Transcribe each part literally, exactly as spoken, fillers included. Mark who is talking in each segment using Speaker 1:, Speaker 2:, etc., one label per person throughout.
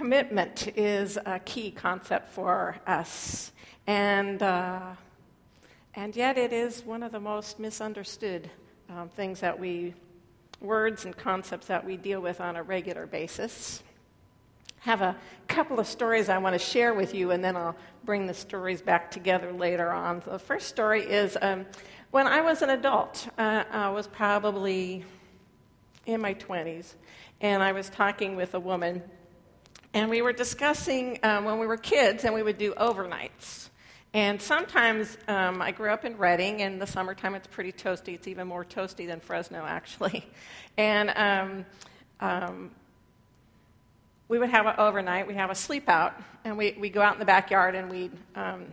Speaker 1: commitment is a key concept for us, and uh, and yet it is one of the most misunderstood um, things that we, words and concepts that we deal with on a regular basis. I have a couple of stories I want to share with you, and then I'll bring the stories back together later on. The first story is um, when I was an adult. Uh, I was probably in my twenties, and I was talking with a woman, and we were discussing um, when we were kids, and we would do overnights. And sometimes, um, I grew up in Redding, in the summertime it's pretty toasty. It's even more toasty than Fresno, actually. And um, um, we would have an overnight, we'd have a sleep out, and we, we'd go out in the backyard, and we'd, um,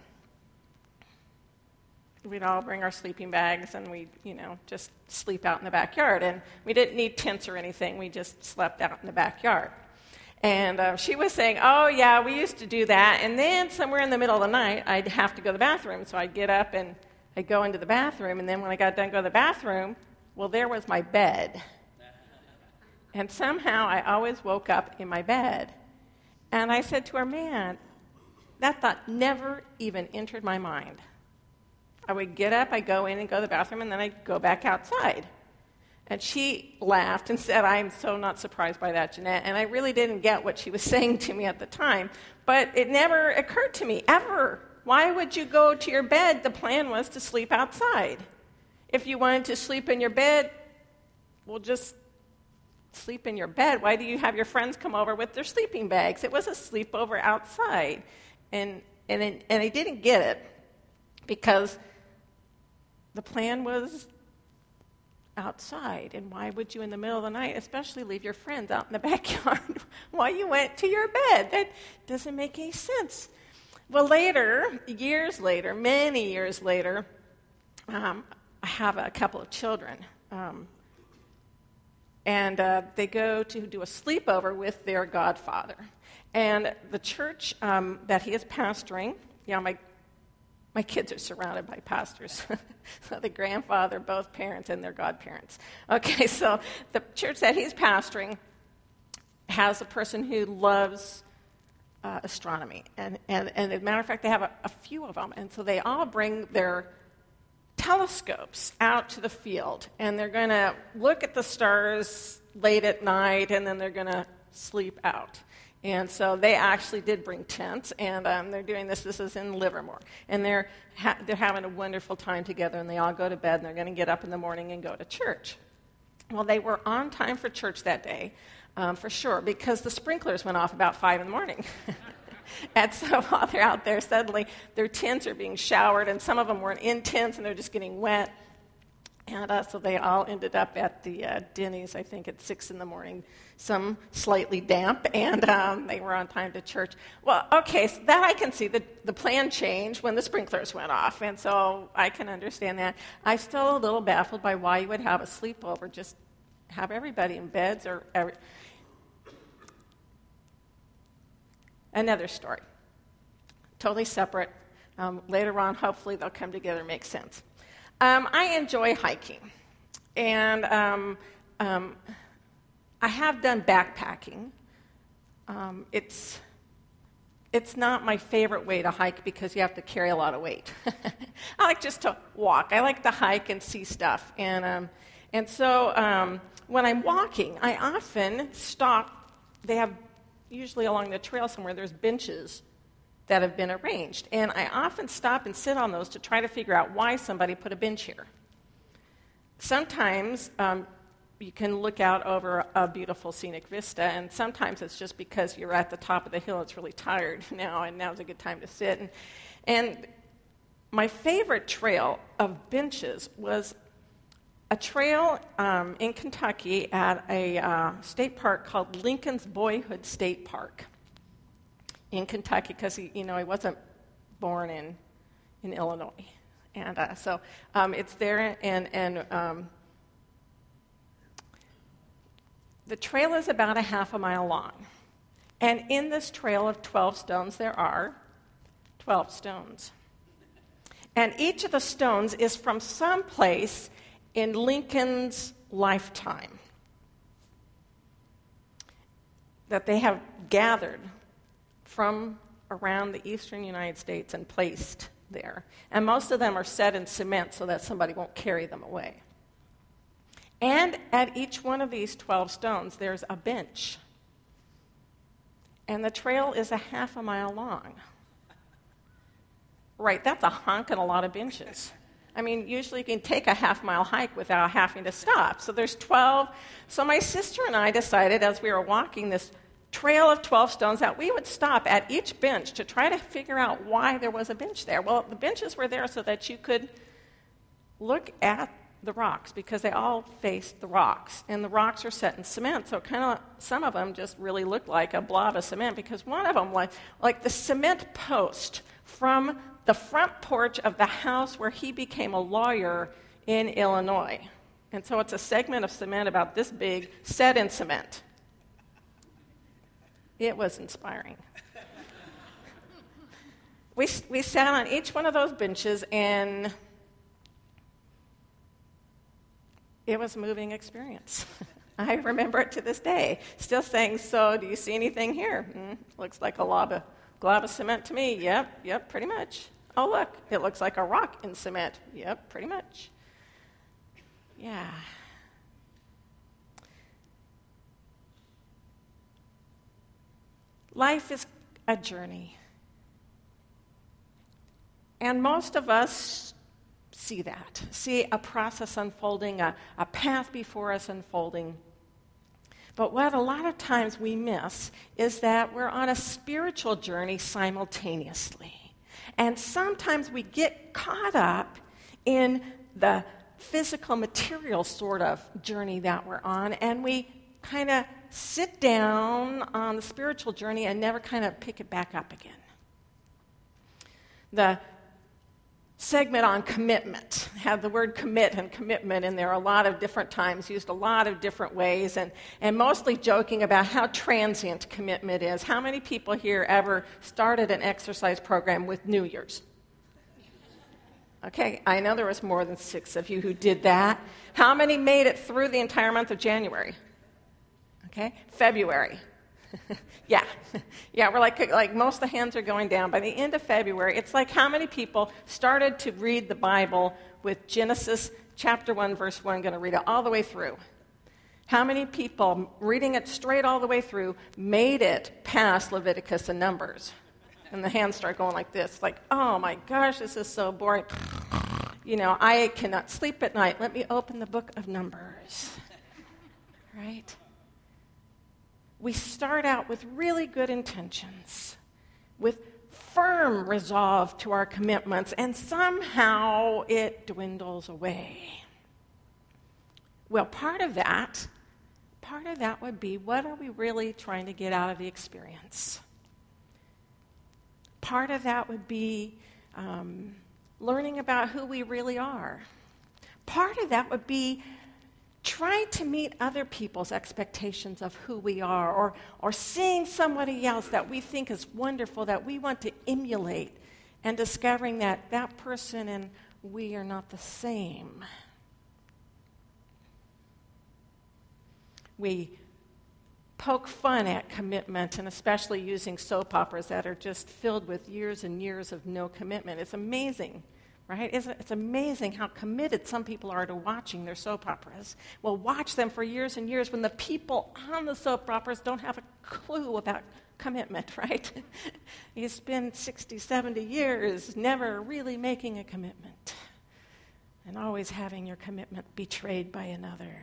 Speaker 1: we'd all bring our sleeping bags, and we'd, you know, just sleep out in the backyard. And we didn't need tents or anything. We just slept out in the backyard. And uh, she was saying, oh, yeah, we used to do that. And then somewhere in the middle of the night, I'd have to go to the bathroom. So I'd get up and I'd go into the bathroom. And then when I got done going to the bathroom, well, there was my bed. And somehow I always woke up in my bed. And I said to her, man, that thought never even entered my mind. I would get up, I'd go in and go to the bathroom, and then I'd go back outside. And she laughed and said, I'm so not surprised by that, Jeanette. And I really didn't get what she was saying to me at the time. But it never occurred to me, ever. Why would you go to your bed? The plan was to sleep outside. If you wanted to sleep in your bed, well, just sleep in your bed. Why do you have your friends come over with their sleeping bags? It was a sleepover outside. And, and, it, and I didn't get it because the plan was outside, and why would you in the middle of the night especially leave your friends out in the backyard while you went to your bed? That doesn't make any sense. Well, later, years later, many years later, um, I have a couple of children, um, and uh, they go to do a sleepover with their godfather. And the church um, that he is pastoring, you know, my My kids are surrounded by pastors. So the grandfather, both parents, and their godparents. Okay, so the church that he's pastoring has a person who loves uh, astronomy. And, and, and as a matter of fact, they have a, a few of them. And so they all bring their telescopes out to the field. And they're going to look at the stars late at night, and then they're going to sleep out. And so they actually did bring tents, and um, they're doing this. This is in Livermore. And they're ha- they're having a wonderful time together, and they all go to bed, and they're going to get up in the morning and go to church. Well, they were on time for church that day, um, for sure, because the sprinklers went off about five in the morning. And so while they're out there, suddenly their tents are being showered, and some of them weren't in tents, and they're just getting wet. And uh, so they all ended up at the uh, Denny's, I think, at six in the morning, some slightly damp, and um, they were on time to church. Well, okay, so that I can see. The, the plan changed when the sprinklers went off, and so I can understand that. I'm still a little baffled by why you would have a sleepover, just have everybody in beds or... Every... Another story, totally separate. Um, later on, hopefully they'll come together and make sense. Um, I enjoy hiking, and um, um, I have done backpacking. Um, it's it's not my favorite way to hike because you have to carry a lot of weight. I like just to walk. I like to hike and see stuff, and um, and so um, when I'm walking, I often stop. They have usually along the trail somewhere. There's benches that have been arranged. And I often stop and sit on those to try to figure out why somebody put a bench here. Sometimes um, you can look out over a beautiful scenic vista, and sometimes it's just because you're at the top of the hill, it's really tired now, and now's a good time to sit. And, and my favorite trail of benches was a trail um, in Kentucky at a uh, state park called Lincoln's Boyhood State Park in Kentucky, because he, you know, he wasn't born in in Illinois, and uh, so um, it's there. And and um, the trail is about a half a mile long, and in this trail of twelve stones, there are twelve stones, and each of the stones is from some place in Lincoln's lifetime that they have gathered from around the eastern United States and placed there. And most of them are set in cement so that somebody won't carry them away. And at each one of these twelve stones, there's a bench. And the trail is a half a mile long. Right, that's a hunk and a lot of benches. I mean, usually you can take a half-mile hike without having to stop. So there's twelve. So my sister and I decided as we were walking this trail of twelve stones that we would stop at each bench to try to figure out why there was a bench there. Well, the benches were there so that you could look at the rocks because they all faced the rocks. And the rocks are set in cement, so kind of some of them just really looked like a blob of cement because one of them, like, like the cement post from the front porch of the house where he became a lawyer in Illinois. And so it's a segment of cement about this big, set in cement. It was inspiring. we, we sat on each one of those benches, and it was a moving experience. I remember it to this day. Still saying, so do you see anything here? Mm, looks like a glob of, glob of cement to me. Yep, yep, pretty much. Oh, look, it looks like a rock in cement. Yep, pretty much. Yeah. Life is a journey. And most of us see that, see a process unfolding, a, a path before us unfolding. But what a lot of times we miss is that we're on a spiritual journey simultaneously. And sometimes we get caught up in the physical, material sort of journey that we're on, and we kind of sit down on the spiritual journey and never kind of pick it back up again. The segment on commitment had the word commit and commitment in there a lot of different times, used a lot of different ways, and, and mostly joking about how transient commitment is. How many people here ever started an exercise program with New Year's? Okay, I know there was more than six of you who did that. How many made it through the entire month of January? Okay, February. yeah, yeah, we're like, like most of the hands are going down. By the end of February, it's like how many people started to read the Bible with Genesis chapter one, verse one, going to read it all the way through? How many people, reading it straight all the way through, made it past Leviticus and Numbers? And the hands start going like this, like, oh my gosh, this is so boring. You know, I cannot sleep at night. Let me open the book of Numbers. Right? We start out with really good intentions, with firm resolve to our commitments, and somehow it dwindles away. Well, part of that, part of that would be, what are we really trying to get out of the experience? Part of that would be um, learning about who we really are. Part of that would be trying to meet other people's expectations of who we are, or, or seeing somebody else that we think is wonderful, that we want to emulate, and discovering that that person and we are not the same. We poke fun at commitment, and especially using soap operas that are just filled with years and years of no commitment. It's amazing. Right? It's, it's amazing how committed some people are to watching their soap operas. We'll watch them for years and years when the people on the soap operas don't have a clue about commitment, right? You spend sixty, seventy years never really making a commitment and always having your commitment betrayed by another.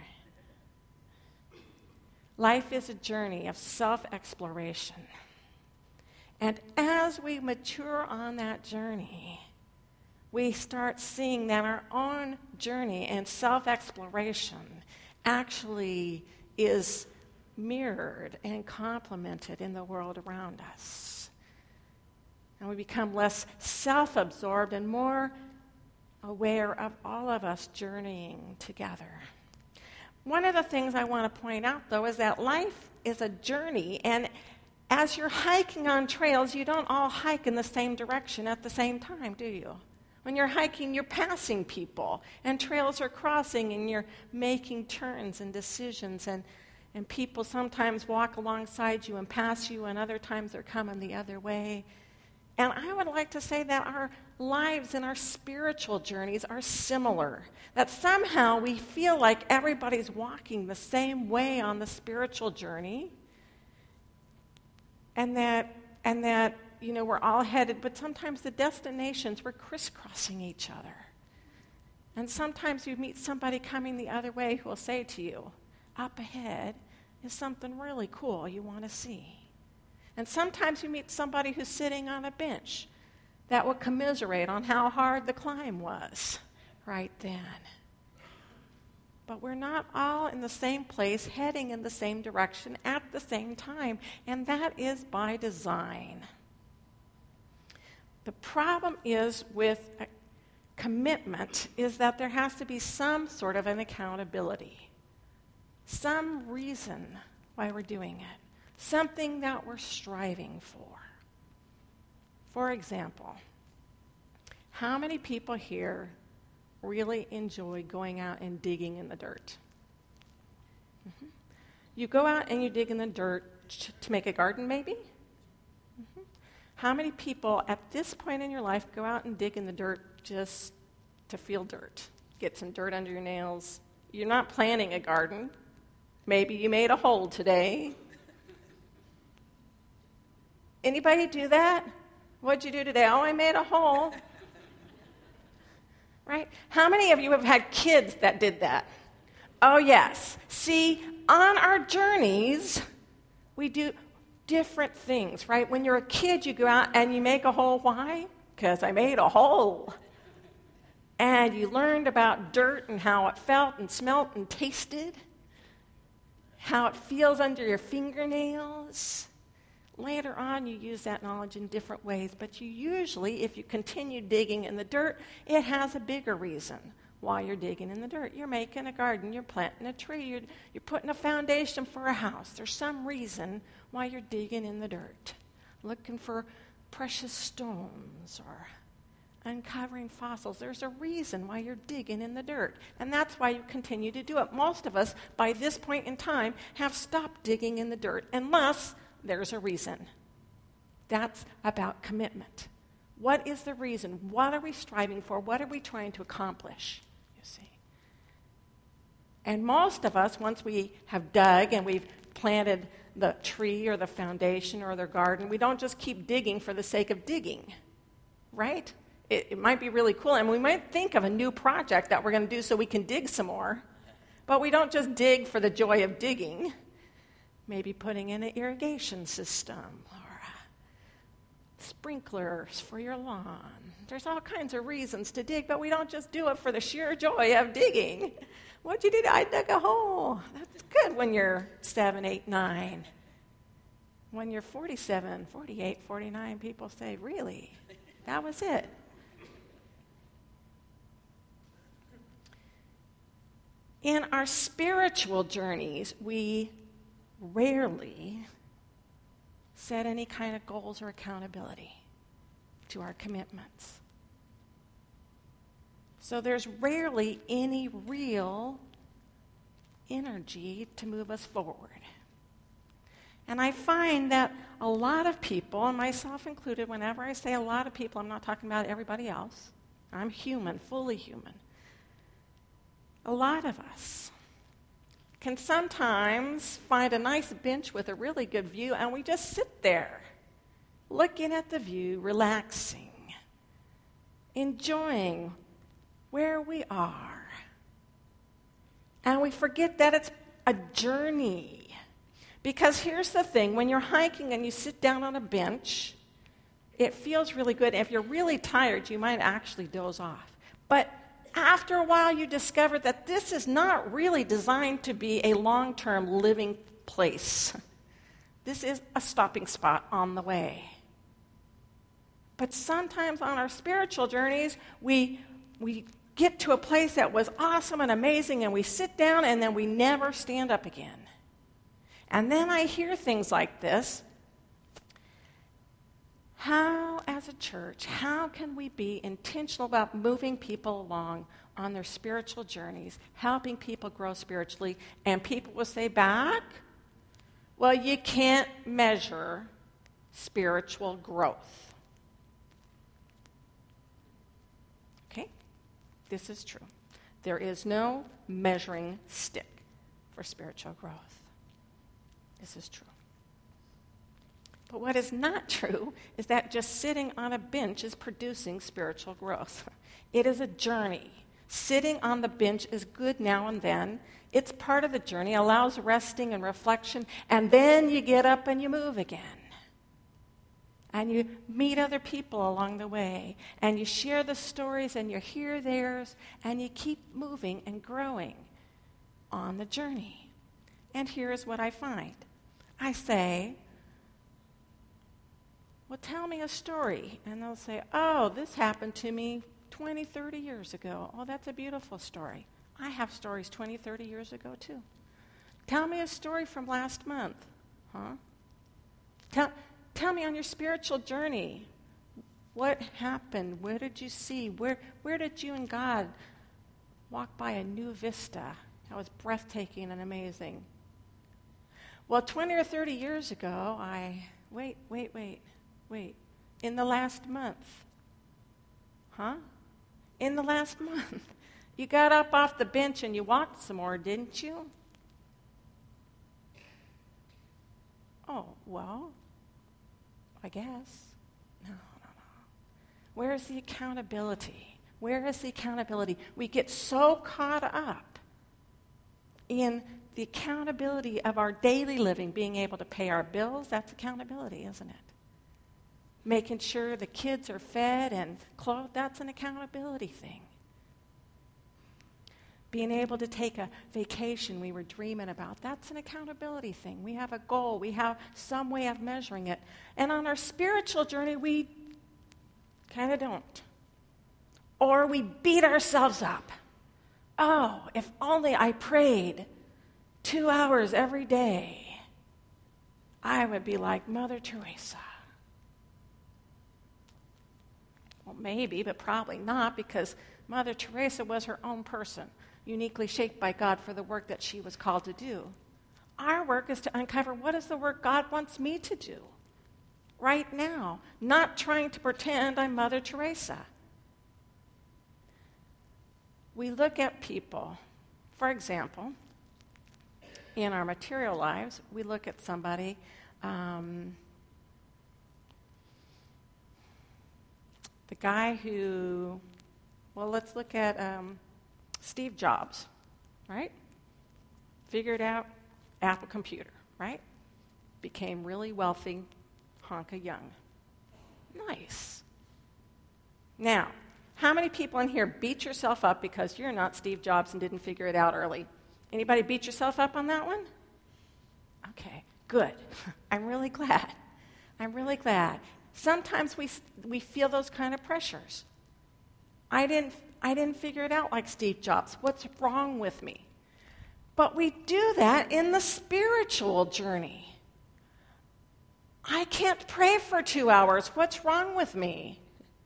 Speaker 1: Life is a journey of self-exploration. And as we mature on that journey, we start seeing that our own journey and self-exploration actually is mirrored and complemented in the world around us. And we become less self-absorbed and more aware of all of us journeying together. One of the things I want to point out, though, is that life is a journey, and as you're hiking on trails, you don't all hike in the same direction at the same time, do you? When you're hiking, you're passing people, and trails are crossing, and you're making turns and decisions, and, and people sometimes walk alongside you and pass you, and other times they're coming the other way. And I would like to say that our lives and our spiritual journeys are similar, that somehow we feel like everybody's walking the same way on the spiritual journey, and that, and that you know, we're all headed, but sometimes the destinations, we're crisscrossing each other. And sometimes you meet somebody coming the other way who will say to you, up ahead is something really cool you want to see. And sometimes you meet somebody who's sitting on a bench that will commiserate on how hard the climb was right then. But we're not all in the same place, heading in the same direction at the same time, and that is by design. The problem is with a commitment is that there has to be some sort of an accountability, some reason why we're doing it, something that we're striving for. For example, how many people here really enjoy going out and digging in the dirt? Mm-hmm. You go out and you dig in the dirt to make a garden, maybe? Mm-hmm. How many people at this point in your life go out and dig in the dirt just to feel dirt? Get some dirt under your nails. You're not planting a garden. Maybe you made a hole today. Anybody do that? What'd you do today? Oh, I made a hole. Right? How many of you have had kids that did that? Oh, yes. See, on our journeys, we do different things, right? When you're a kid, you go out and you make a hole. Why? Because I made a hole. And you learned about dirt and how it felt and smelt and tasted, how it feels under your fingernails. Later on, you use that knowledge in different ways, but you usually, if you continue digging in the dirt, it has a bigger reason why you're digging in the dirt. You're making a garden, you're planting a tree, you're, you're putting a foundation for a house. There's some reason why you're digging in the dirt, looking for precious stones or uncovering fossils. There's a reason why you're digging in the dirt, and that's why you continue to do it. Most of us, by this point in time, have stopped digging in the dirt unless there's a reason. That's about commitment. What is the reason? What are we striving for? What are we trying to accomplish? You see. And most of us, once we have dug and we've planted the tree or the foundation or the garden, we don't just keep digging for the sake of digging, right? It, it might be really cool, and we might think of a new project that we're going to do so we can dig some more, but we don't just dig for the joy of digging. Maybe putting in an irrigation system or sprinklers for your lawn. There's all kinds of reasons to dig, but we don't just do it for the sheer joy of digging. What'd you do? I dug a hole. That's good when you're seven, eight, nine. When you're forty-seven, forty-eight, forty-nine, people say, really? That was it. In our spiritual journeys, we rarely set any kind of goals or accountability to our commitments. So there's rarely any real energy to move us forward. And I find that a lot of people, and myself included, whenever I say a lot of people, I'm not talking about everybody else. I'm human, fully human. A lot of us can sometimes find a nice bench with a really good view, and we just sit there, looking at the view, relaxing, enjoying where we are. And we forget that it's a journey. Because here's the thing, when you're hiking and you sit down on a bench, it feels really good. If you're really tired, you might actually doze off. But after a while, you discover that this is not really designed to be a long-term living place. This is a stopping spot on the way. But sometimes on our spiritual journeys, we, we get to a place that was awesome and amazing, and we sit down, and then we never stand up again. And then I hear things like this. How, as a church, how can we be intentional about moving people along on their spiritual journeys, helping people grow spiritually, and people will say back, Well, you can't measure spiritual growth. Okay? This is true. There is no measuring stick for spiritual growth. This is true. But what is not true is that just sitting on a bench is producing spiritual growth. It is a journey. Sitting on the bench is good now and then. It's part of the journey, allows resting and reflection, and then you get up and you move again. And you meet other people along the way, and you share the stories, and you hear theirs, and you keep moving and growing on the journey. And here's what I find. I say, well, tell me a story. And they'll say, oh, this happened to me twenty, thirty years ago. Oh, that's a beautiful story. I have stories twenty, thirty years ago, too. Tell me a story from last month. Huh? Tell, tell me on your spiritual journey. What happened? Where did you see? Where, where did you and God walk by a new vista that was breathtaking and amazing? Well, twenty or thirty years ago, I... Wait, wait, wait, wait. In the last month. Huh? In the last month. You got up off the bench and you walked some more, didn't you? Oh, well, I guess. No, no, no. Where is the accountability? Where is the accountability? We get so caught up in the accountability of our daily living, being able to pay our bills. That's accountability, isn't it? Making sure the kids are fed and clothed, that's an accountability thing. Being able to take a vacation we were dreaming about, that's an accountability thing. We have a goal. We have some way of measuring it. And on our spiritual journey, we kind of don't. Or we beat ourselves up. Oh, if only I prayed two hours every day, I would be like Mother Teresa. Well, maybe, but probably not, because Mother Teresa was her own person, uniquely shaped by God for the work that she was called to do. Our work is to uncover what is the work God wants me to do right now, not trying to pretend I'm Mother Teresa. We look at people, for example, in our material lives, we look at somebody, um, the guy who, well, let's look at um, Steve Jobs, right? Figured out Apple computer, right? Became really wealthy, honka young. Nice. Now, how many people in here beat yourself up because you're not Steve Jobs and didn't figure it out early? Anybody beat yourself up on that one? Okay, good. I'm really glad. I'm really glad. Sometimes we we feel those kind of pressures. I didn't I didn't figure it out like Steve Jobs. What's wrong with me? But we do that in the spiritual journey. I can't pray for two hours. What's wrong with me?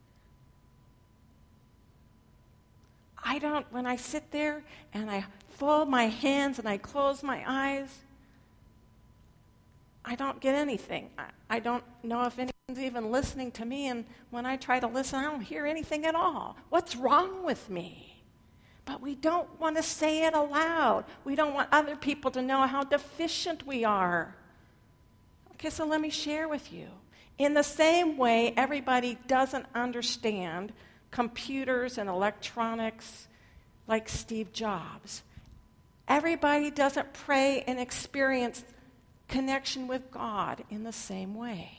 Speaker 1: I don't, when I sit there and I fold my hands and I close my eyes, I don't get anything. I, I don't know if anyone's even listening to me, and when I try to listen, I don't hear anything at all. What's wrong with me? But we don't want to say it aloud. We don't want other people to know how deficient we are. Okay, so let me share with you. In the same way, everybody doesn't understand computers and electronics like Steve Jobs. Everybody doesn't pray and experience connection with God in the same way.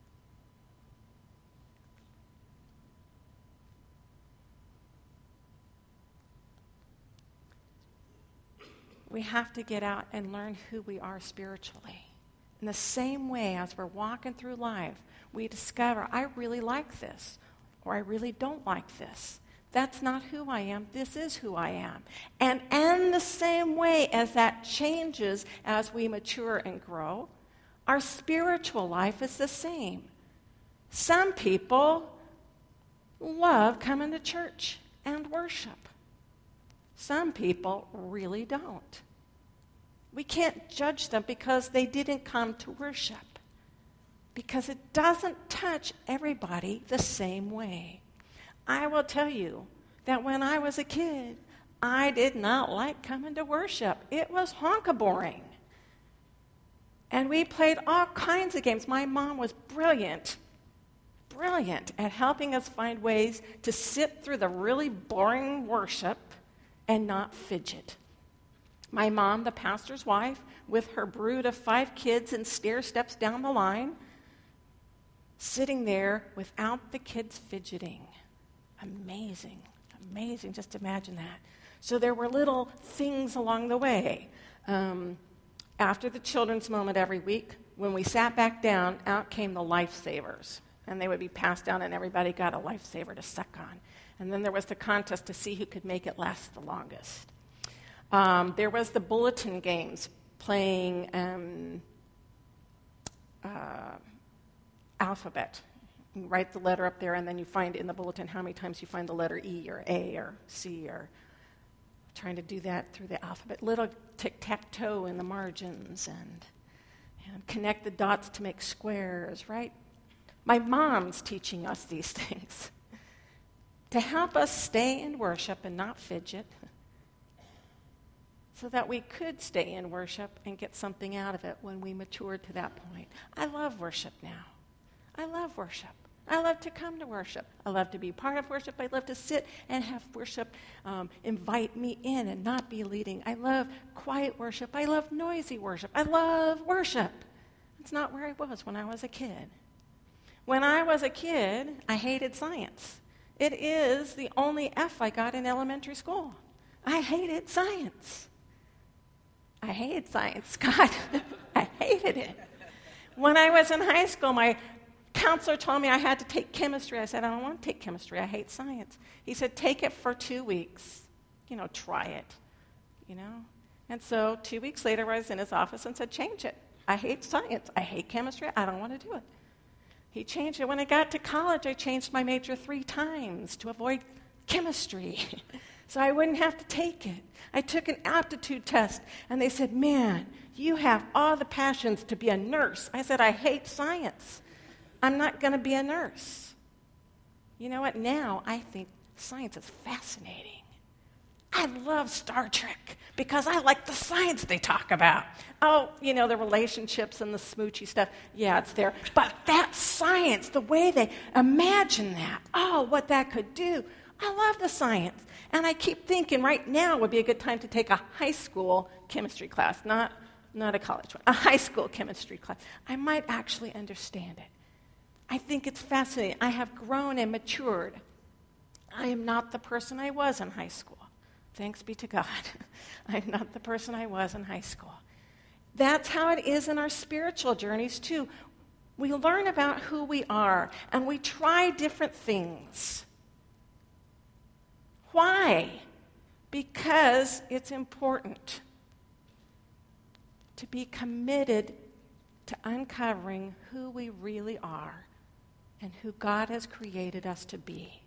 Speaker 1: We have to get out and learn who we are spiritually. In the same way, as we're walking through life, we discover, I really like this, or I really don't like this. That's not who I am. This is who I am. And in the same way as that changes as we mature and grow, our spiritual life is the same. Some people love coming to church and worship. Some people really don't. We can't judge them because they didn't come to worship. Because it doesn't touch everybody the same way. I will tell you that when I was a kid, I did not like coming to worship. It was honka-boring. And we played all kinds of games. My mom was brilliant, brilliant at helping us find ways to sit through the really boring worship and not fidget. My mom, the pastor's wife, with her brood of five kids and stair steps down the line, sitting there without the kids fidgeting. Amazing, amazing. Just imagine that. So there were little things along the way. Um, after the children's moment every week, when we sat back down, out came the lifesavers. And they would be passed down, and everybody got a lifesaver to suck on. And then there was the contest to see who could make it last the longest. Um, there was the bulletin games, playing um, uh, alphabet. You write the letter up there, and then you find in the bulletin how many times you find the letter E or A or C, or trying to do that through the alphabet. Little tic-tac-toe in the margins, and, and connect the dots to make squares, right? My mom's teaching us these things to help us stay in worship and not fidget, so that we could stay in worship and get something out of it when we matured to that point. I love worship now. I love worship. I love to come to worship. I love to be part of worship. I love to sit and have worship um, invite me in and not be leading. I love quiet worship. I love noisy worship. I love worship. It's not where I was when I was a kid. When I was a kid, I hated science. It is the only F I got in elementary school. I hated science. I hated science, God. I hated it. When I was in high school, my counselor told me I had to take chemistry. I said, I don't want to take chemistry. I hate science. He said, take it for two weeks. You know, try it. You know? And so two weeks later, I was in his office and said, change it. I hate science. I hate chemistry. I don't want to do it. He changed it. When I got to college, I changed my major three times to avoid chemistry so I wouldn't have to take it. I took an aptitude test, and they said, man, you have all the passions to be a nurse. I said, I hate science. I'm not going to be a nurse. You know what? Now I think science is fascinating. I love Star Trek because I like the science they talk about. Oh, you know, the relationships and the smoochy stuff. Yeah, it's there. But that science, the way they imagine that, oh, what that could do. I love the science. And I keep thinking right now would be a good time to take a high school chemistry class, not, not a college one, a high school chemistry class. I might actually understand it. I think it's fascinating. I have grown and matured. I am not the person I was in high school. Thanks be to God. I'm not the person I was in high school. That's how it is in our spiritual journeys, too. We learn about who we are, and we try different things. Why? Because it's important to be committed to uncovering who we really are and who God has created us to be.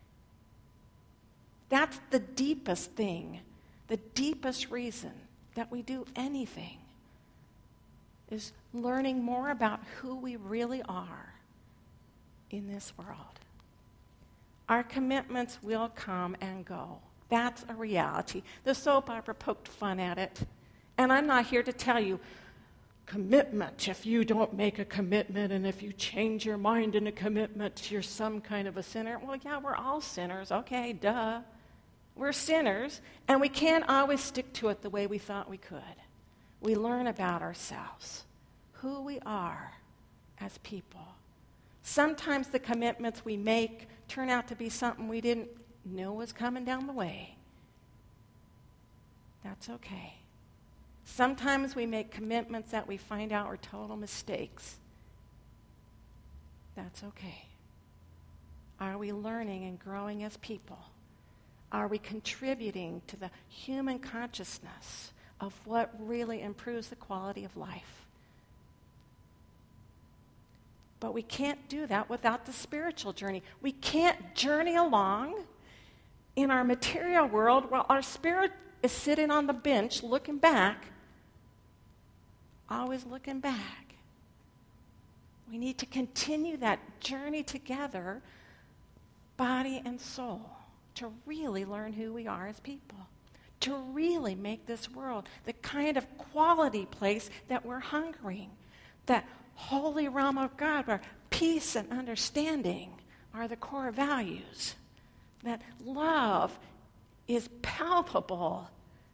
Speaker 1: That's the deepest thing, the deepest reason that we do anything, is learning more about who we really are in this world. Our commitments will come and go. That's a reality. The soap opera poked fun at it. And I'm not here to tell you, commitment, if you don't make a commitment and if you change your mind in a commitment, you're some kind of a sinner. Well, yeah, we're all sinners. Okay, duh. We're sinners, and we can't always stick to it the way we thought we could. We learn about ourselves, who we are as people. Sometimes the commitments we make turn out to be something we didn't know was coming down the way. That's okay. Sometimes we make commitments that we find out are total mistakes. That's okay. Are we learning and growing as people? Are we contributing to the human consciousness of what really improves the quality of life? But we can't do that without the spiritual journey. We can't journey along in our material world while our spirit is sitting on the bench looking back always looking back. We need to continue that journey together, body and soul, to really learn who we are as people, to really make this world the kind of quality place that we're hungering, that holy realm of God where peace and understanding are the core values, that love is palpable.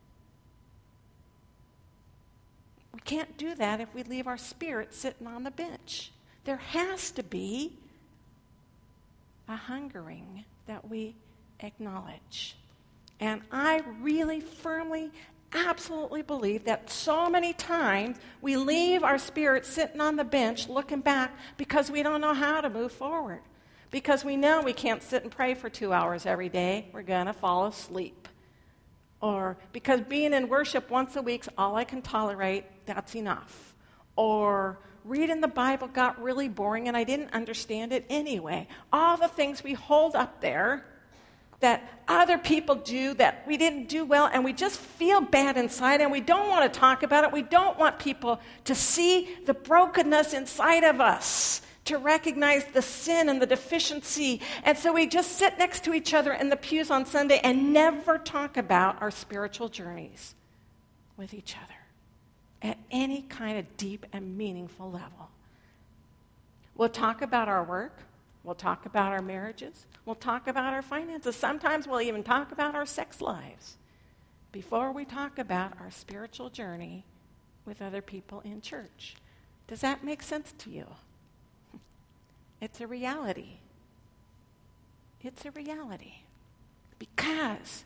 Speaker 1: We can't do that if we leave our spirit sitting on the bench. There has to be a hungering that we acknowledge. And I really firmly, absolutely believe that so many times we leave our spirit sitting on the bench looking back because we don't know how to move forward. Because we know we can't sit and pray for two hours every day. We're going to fall asleep. Or because being in worship once a week's all I can tolerate, that's enough. Or reading the Bible got really boring and I didn't understand it anyway. All the things we hold up there that other people do that we didn't do well, and we just feel bad inside and we don't want to talk about it. We don't want people to see the brokenness inside of us, to recognize the sin and the deficiency. And so we just sit next to each other in the pews on Sunday and never talk about our spiritual journeys with each other at any kind of deep and meaningful level. We'll talk about our work. We'll talk about our marriages. We'll talk about our finances. Sometimes we'll even talk about our sex lives before we talk about our spiritual journey with other people in church. Does that make sense to you? It's a reality. It's a reality. Because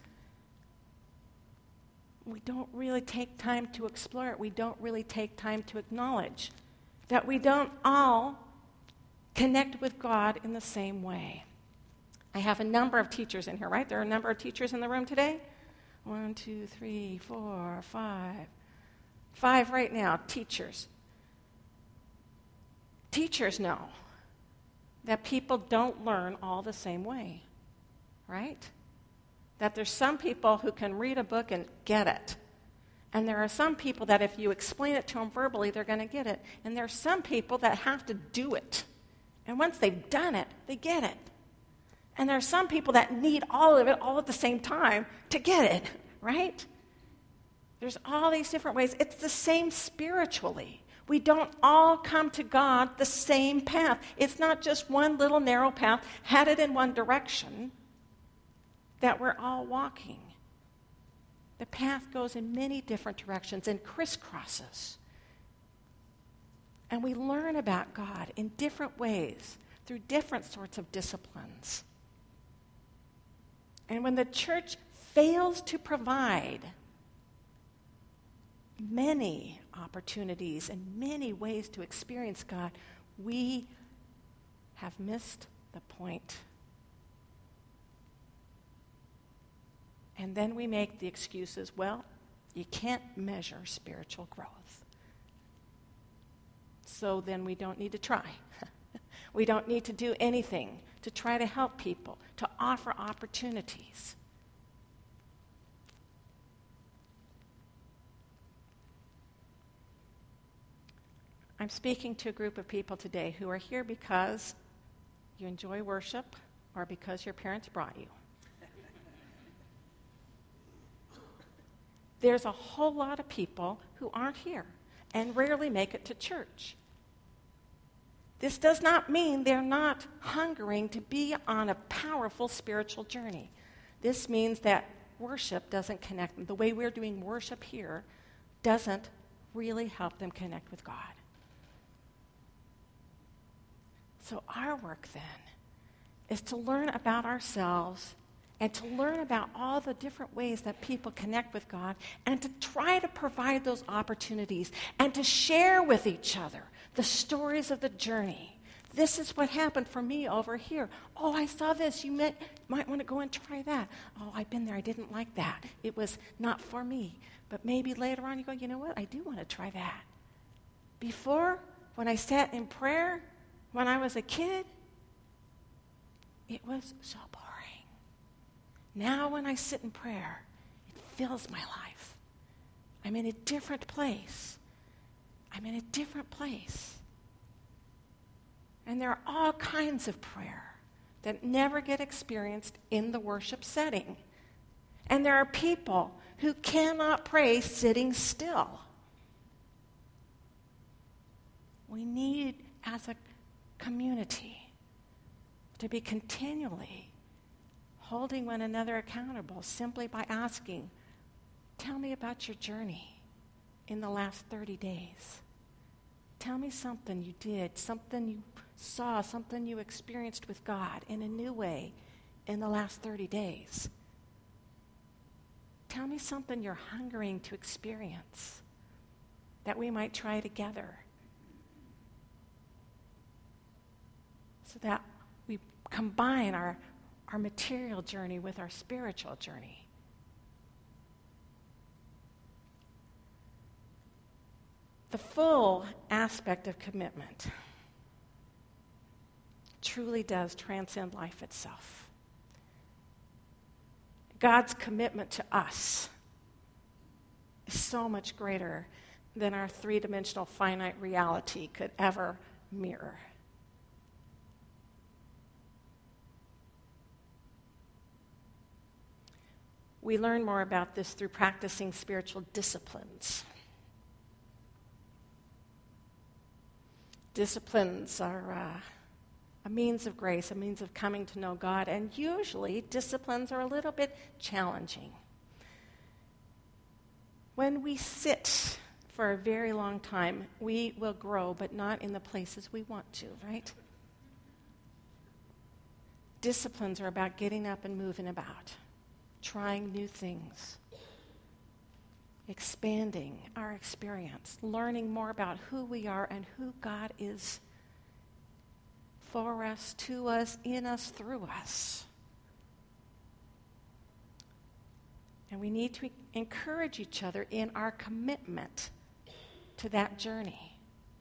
Speaker 1: we don't really take time to explore it. We don't really take time to acknowledge that we don't all connect with God in the same way. I have a number of teachers in here, right? There are a number of teachers in the room today. One, two, three, four, five. Five right now, teachers. Teachers know that people don't learn all the same way, right? That there's some people who can read a book and get it. And there are some people that if you explain it to them verbally, they're going to get it. And there are some people that have to do it. And once they've done it, they get it. And there are some people that need all of it all at the same time to get it, right? There's all these different ways. It's the same spiritually. We don't all come to God the same path. It's not just one little narrow path headed in one direction that we're all walking. The path goes in many different directions and crisscrosses. And we learn about God in different ways through different sorts of disciplines. And when the church fails to provide many opportunities and many ways to experience God, we have missed the point. And then we make the excuses, well, you can't measure spiritual growth. So then we don't need to try. We don't need to do anything to try to help people, to offer opportunities. I'm speaking to a group of people today who are here because you enjoy worship or because your parents brought you. There's a whole lot of people who aren't here and rarely make it to church. This does not mean they're not hungering to be on a powerful spiritual journey. This means that worship doesn't connect them. The way we're doing worship here doesn't really help them connect with God. So our work then is to learn about ourselves and to learn about all the different ways that people connect with God and to try to provide those opportunities and to share with each other the stories of the journey. This is what happened for me over here. Oh, I saw this. You might, might want to go and try that. Oh, I've been there. I didn't like that. It was not for me. But maybe later on you go, you know what? I do want to try that. Before, when I sat in prayer, when I was a kid, it was so boring. Now when I sit in prayer, it fills my life. I'm in a different place. I'm in a different place. And there are all kinds of prayer that never get experienced in the worship setting. And there are people who cannot pray sitting still. We need, as a community, to be continually holding one another accountable simply by asking, tell me about your journey in the last thirty days. Tell me something you did, something you saw, something you experienced with God in a new way in the last thirty days. Tell me something you're hungering to experience that we might try together so that we combine our, our material journey with our spiritual journey. The full aspect of commitment truly does transcend life itself. God's commitment to us is so much greater than our three-dimensional finite reality could ever mirror. We learn more about this through practicing spiritual disciplines. Disciplines are uh, a means of grace, a means of coming to know God, and usually disciplines are a little bit challenging. When we sit for a very long time, we will grow, but not in the places we want to, right? Disciplines are about getting up and moving about, trying new things, expanding our experience, learning more about who we are and who God is for us, to us, in us, through us. And we need to encourage each other in our commitment to that journey.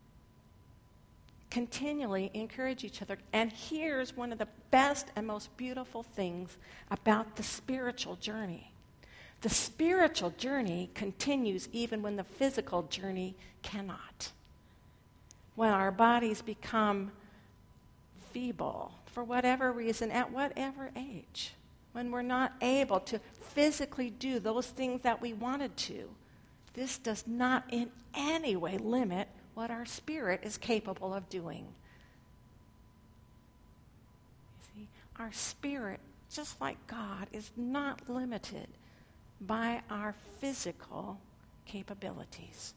Speaker 1: Continually encourage each other. And here's one of the best and most beautiful things about the spiritual journey. The spiritual journey continues even when the physical journey cannot. When our bodies become feeble, for whatever reason, at whatever age, when we're not able to physically do those things that we wanted to, this does not in any way limit what our spirit is capable of doing. You see, our spirit, just like God, is not limited by our physical capabilities.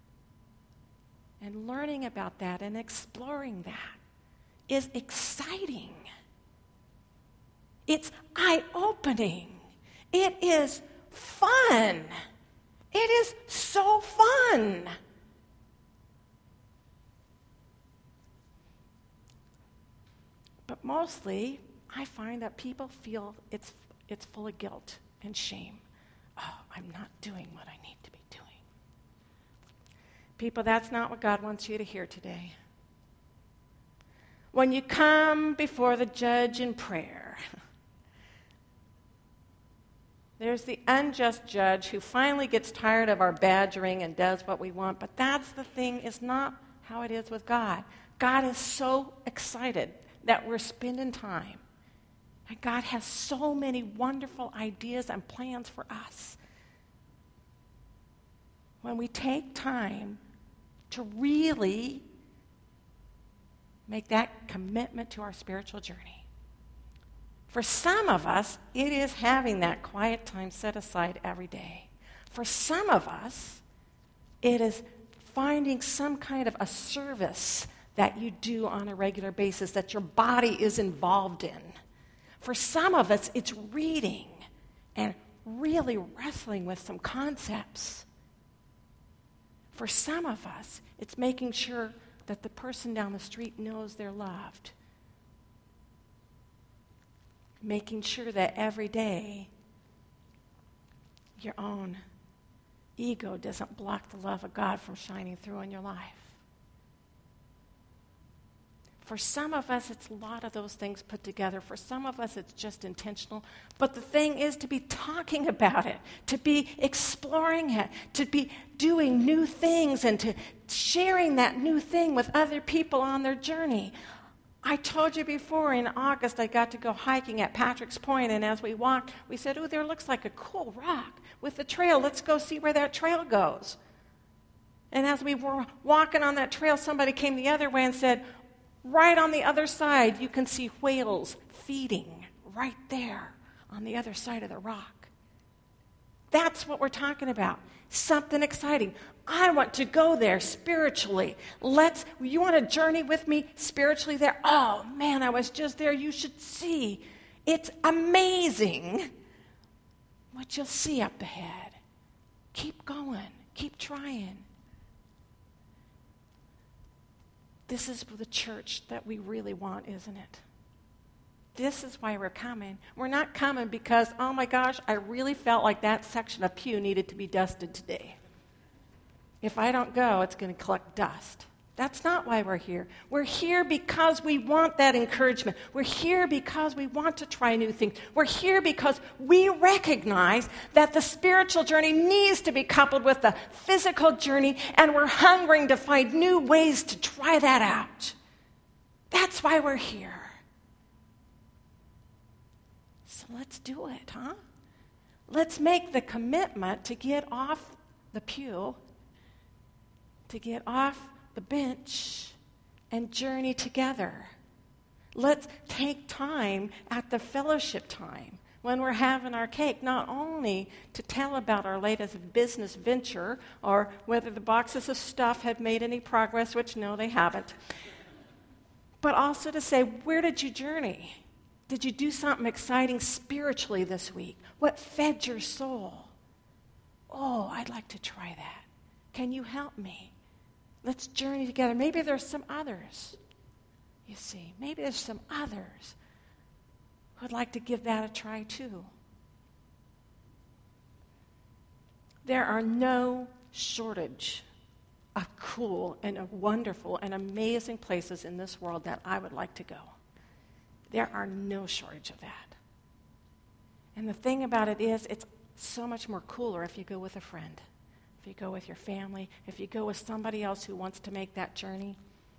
Speaker 1: And learning about that and exploring that is exciting. It's eye-opening. It is fun. It is so fun. But mostly, I find that people feel it's it's full of guilt and shame. Oh, I'm not doing what I need to be doing. People, that's not what God wants you to hear today. When you come before the judge in prayer, there's the unjust judge who finally gets tired of our badgering and does what we want, but that's the thing, is not how it is with God. God is so excited that we're spending time. And God has so many wonderful ideas and plans for us. When we take time to really make that commitment to our spiritual journey. For some of us, it is having that quiet time set aside every day. For some of us, it is finding some kind of a service that you do on a regular basis that your body is involved in. For some of us, it's reading and really wrestling with some concepts. For some of us, it's making sure that the person down the street knows they're loved. Making sure that every day your own ego doesn't block the love of God from shining through in your life. For some of us, it's a lot of those things put together. For some of us, it's just intentional. But the thing is to be talking about it, to be exploring it, to be doing new things, and to sharing that new thing with other people on their journey. I told you before, in August, I got to go hiking at Patrick's Point, and as we walked, we said, oh, there looks like a cool rock with the trail. Let's go see where that trail goes. And as we were walking on that trail, somebody came the other way and said, right on the other side, you can see whales feeding right there on the other side of the rock. That's what we're talking about. Something exciting. I want to go there spiritually. Let's, you want to journey with me spiritually there? Oh, man, I was just there. You should see. It's amazing what you'll see up ahead. Keep going. Keep trying. This is the church that we really want, isn't it? This is why we're coming. We're not coming because, oh my gosh, I really felt like that section of pew needed to be dusted today. If I don't go, it's going to collect dust. That's not why we're here. We're here because we want that encouragement. We're here because we want to try new things. We're here because we recognize that the spiritual journey needs to be coupled with the physical journey, and we're hungering to find new ways to try that out. That's why we're here. So let's do it, huh? Let's make the commitment to get off the pew, to get off the bench, and journey together. Let's take time at the fellowship time when we're having our cake, not only to tell about our latest business venture or whether the boxes of stuff have made any progress, which no, they haven't, but also to say, where did you journey? Did you do something exciting spiritually this week? What fed your soul? Oh, I'd like to try that. Can you help me? Let's journey together. Maybe there's some others, you see. Maybe there's some others who'd like to give that a try too. There are no shortage of cool and of wonderful and amazing places in this world that I would like to go. There are no shortage of that. And the thing about it is, it's so much more cooler if you go with a friend. If you go with your family, if you go with somebody else who wants to make that journey.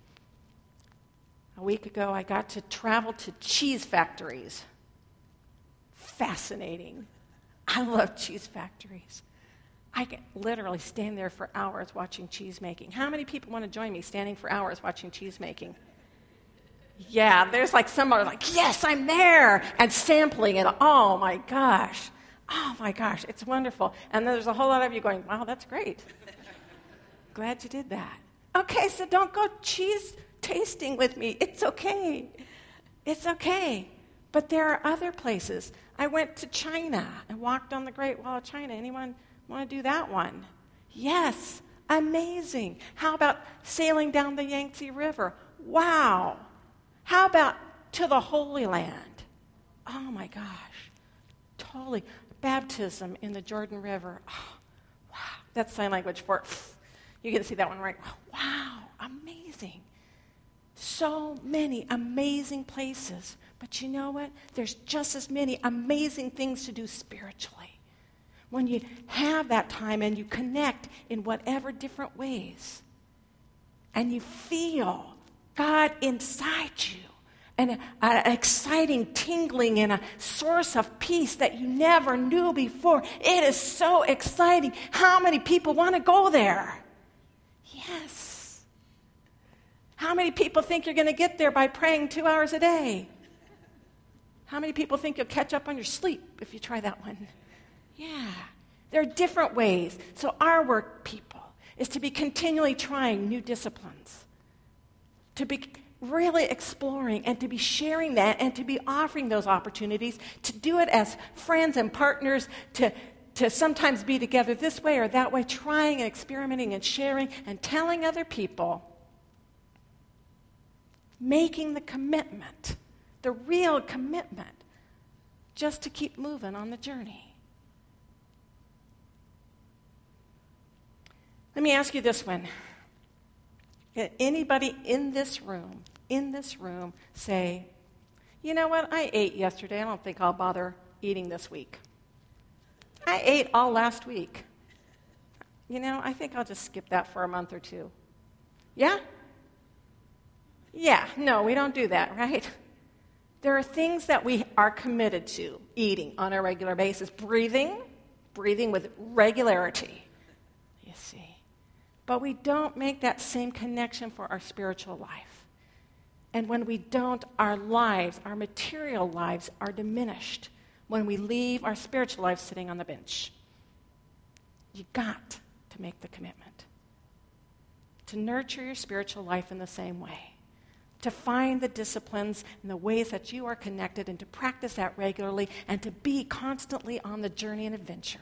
Speaker 1: A week ago, I got to travel to cheese factories. Fascinating. I love cheese factories. I can literally stand there for hours watching cheese making. How many people want to join me standing for hours watching cheese making? Yeah, there's like someone like, yes, I'm there, and sampling it. Oh my gosh. Oh my gosh, it's wonderful. And there's a whole lot of you going, wow, that's great. Glad you did that. Okay, so don't go cheese tasting with me. It's okay. It's okay. But there are other places. I went to China and walked on the Great Wall of China. Anyone want to do that one? Yes, amazing. How about sailing down the Yangtze River? Wow. How about to the Holy Land? Oh my gosh. Totally. Baptism in the Jordan River. Oh, wow. That's sign language for it. You can see that one right. Wow. Amazing. So many amazing places. But you know what? There's just as many amazing things to do spiritually. When you have that time and you connect in whatever different ways, and you feel God inside you, and an exciting tingling and a source of peace that you never knew before. It is so exciting. How many people want to go there? Yes. How many people think you're going to get there by praying two hours a day? How many people think you'll catch up on your sleep if you try that one? Yeah. There are different ways. So our work, people, is to be continually trying new disciplines, to be really exploring and to be sharing that and to be offering those opportunities, to do it as friends and partners, to, to sometimes be together this way or that way, trying and experimenting and sharing and telling other people, making the commitment, the real commitment, just to keep moving on the journey. Let me ask you this one. Anybody in this room in this room say, you know what, I ate yesterday. I don't think I'll bother eating this week. I ate all last week. You know, I think I'll just skip that for a month or two. Yeah? Yeah, no, we don't do that, right? There are things that we are committed to eating on a regular basis. Breathing, breathing with regularity, you see. But we don't make that same connection for our spiritual life. And when we don't, our lives, our material lives, are diminished when we leave our spiritual life sitting on the bench. You got to make the commitment to nurture your spiritual life in the same way, to find the disciplines and the ways that you are connected and to practice that regularly and to be constantly on the journey and adventure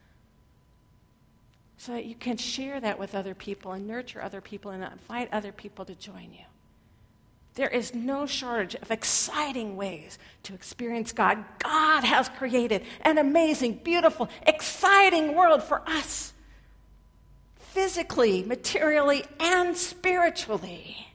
Speaker 1: so that you can share that with other people and nurture other people and invite other people to join you. There is no shortage of exciting ways to experience God. God has created an amazing, beautiful, exciting world for us, physically, materially, and spiritually.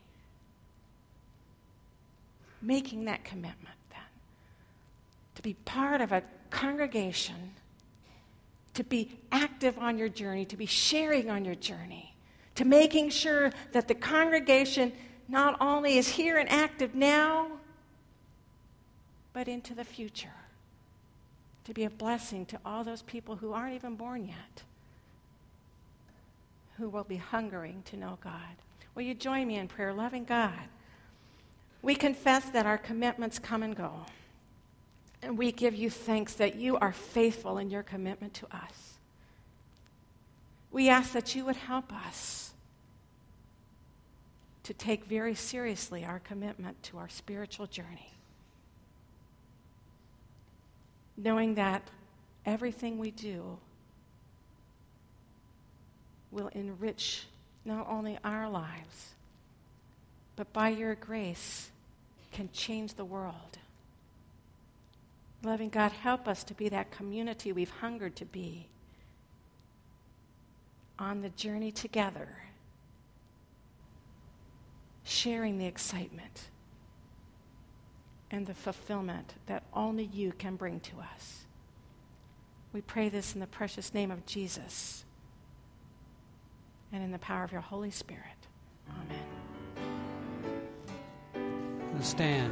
Speaker 1: Making that commitment, then, to be part of a congregation, to be active on your journey, to be sharing on your journey, to making sure that the congregation not only is here and active now, but into the future, to be a blessing to all those people who aren't even born yet, who will be hungering to know God. Will you join me in prayer? Loving God, we confess that our commitments come and go, and we give you thanks that you are faithful in your commitment to us. We ask that you would help us to take very seriously our commitment to our spiritual journey, knowing that everything we do will enrich not only our lives, but by your grace can change the world. Loving God, help us to be that community we've hungered to be on the journey together, sharing the excitement and the fulfillment that only you can bring to us. We pray this in the precious name of Jesus and in the power of your Holy Spirit. Amen.
Speaker 2: Let's stand.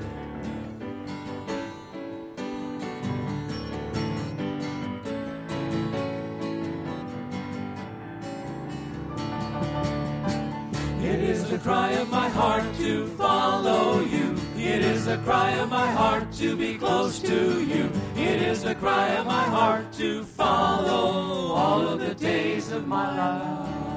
Speaker 3: It is the cry of my heart to follow you. It is the cry of my heart to be close to you. It is the cry of my heart to follow all of the days of my life.